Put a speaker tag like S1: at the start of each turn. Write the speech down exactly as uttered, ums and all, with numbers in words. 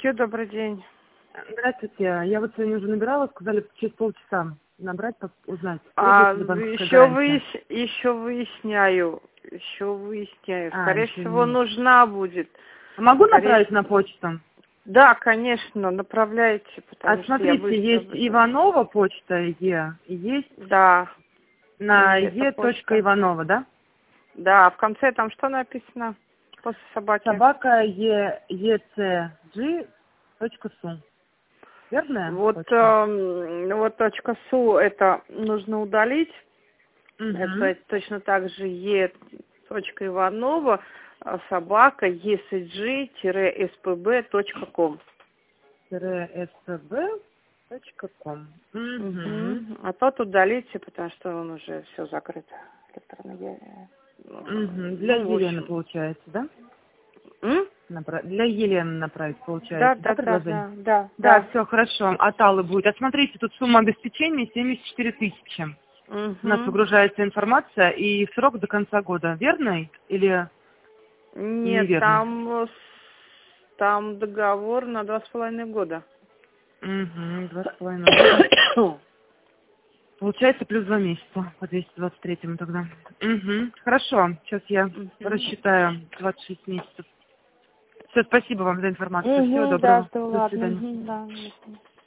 S1: Здравствуйте, добрый день.
S2: Здравствуйте. Я вот сегодня уже набирала, сказали через полчаса набрать, пос- узнать,
S1: А,
S2: требуется ли банковская
S1: еще,
S2: гарантия.
S1: выяс... еще выясняю, еще выясняю.
S2: А,
S1: Скорее
S2: еще
S1: всего,
S2: не.
S1: нужна будет.
S2: А могу
S1: Скорее...
S2: направить на почту?
S1: Да, конечно, направляйте,
S2: А
S1: потому что я
S2: смотрите,
S1: быстро,
S2: есть
S1: быстро.
S2: Иванова почта Е, и есть
S1: Да,
S2: на
S1: это
S2: Е точка
S1: почта.
S2: Иванова, да?
S1: Да, в конце там что написано после собаки?
S2: Собака Е, ЕЦГ точка су. Верная
S1: Вот,
S2: почта?
S1: эм, вот точка су это нужно удалить.
S2: Угу.
S1: Это точно так же Е. Иванова, а, собака ecg-spb точка ком.
S2: спб точка ком. Угу.
S1: Угу. А тот удалите, потому что он уже все закрыт. Электронный.
S2: Угу. Для
S1: Ну, в
S2: Елены
S1: общем.
S2: получается, да?
S1: М?
S2: Напра- Для Елены направить
S1: Да,
S2: получается, да,
S1: да, да,
S2: предложение?
S1: да, да,
S2: Да,
S1: да.
S2: все хорошо. От Аллы будет. А смотрите, тут сумма обеспечения семьдесят четыре тысячи. У нас
S1: Угу.
S2: выгружается информация и срок до конца года. Верный или
S1: Нет,
S2: неверный?
S1: там, э, с- там договор на два с половиной года.
S2: Угу, два с половиной года. Получается плюс два месяца по двести двадцать третьему тогда. Угу, хорошо. Сейчас я
S1: Угу.
S2: рассчитаю двадцать шесть месяцев. Все, спасибо вам за информацию. Всего
S1: Угу, да,
S2: доброго.
S1: что
S2: До
S1: ладно.
S2: свидания.
S1: Угу, да.